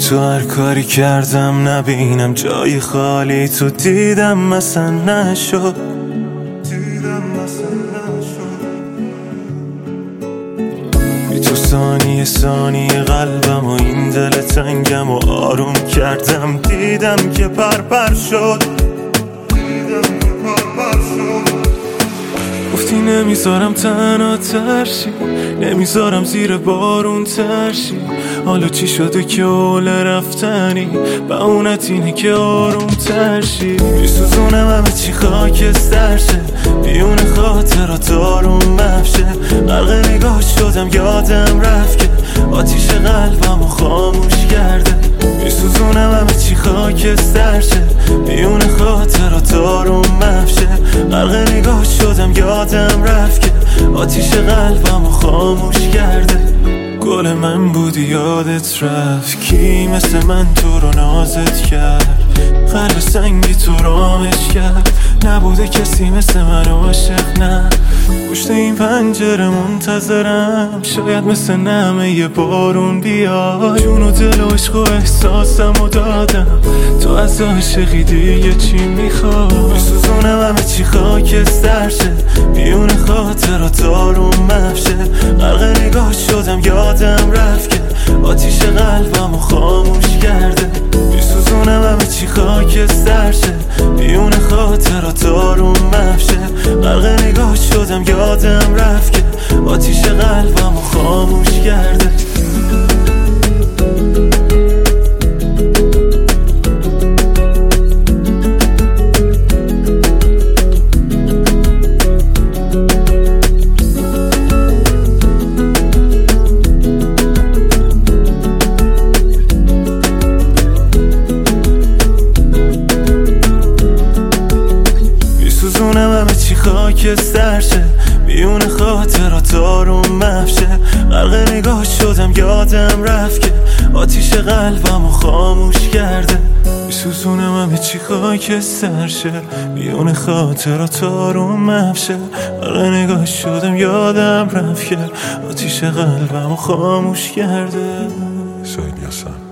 تو هر کاری کردم نبینم جای خالی تو دیدم مثلا نشد بی تو ثانیه ثانیه قلبم و این دل تنگم و آروم کردم دیدم که پر شد گفتی نمیذارم تنها ترشی نمیذارم زیر بارون ترشی حالا چی شده که اول رفتنی بهونت اینه که آروم ترشی میسوزونم همه چی خاکستر شه بیون خاطرات آروم مفشه غرق نگاه شدم یادم رفت که آتیش قلبمو خاموش کرده میسوزونم همه چی خاکستر شه بیون خاطرات آروم مفشه غرق نگاه شدم یادم رفت که آتیش قلبمو خاموش کرده گل من بودی یادت رفت کی مثل من تو رو نازت کرد قلب سنگی تو رامش کرد نبوده کسی مثل من عاشق نه پشت این پنجره منتظرم شاید مثل نمه یه بارون بیاد جون و دل و عشق و احساسم و دادم تو از عاشقی دیگه چی میخواد میسوزونم همه چی خاکستر شه بیون خاطرات آروم مفشه غرق نگاه شدم یادم رفت که آتیش قلبمو خاموش کرده میسوزونم همه چی خاکستر شه بیون خاطرات آروم مفشه غرق نگاه شدم یادم رفت که آتیش قلبمو خاموش کرده میسوزونم همه چی خاکستر شه بیون خاطرات آروم مفشه غرق نگاه شدم یادم رفت که آتیش قلبمو خاموش کرده میسوزونم همه چی خاکستر شه بیون خاطرات آروم مفشه غرق نگاه شدم یادم رفت که آتیش قلبمو خاموش کرده. سید یاسم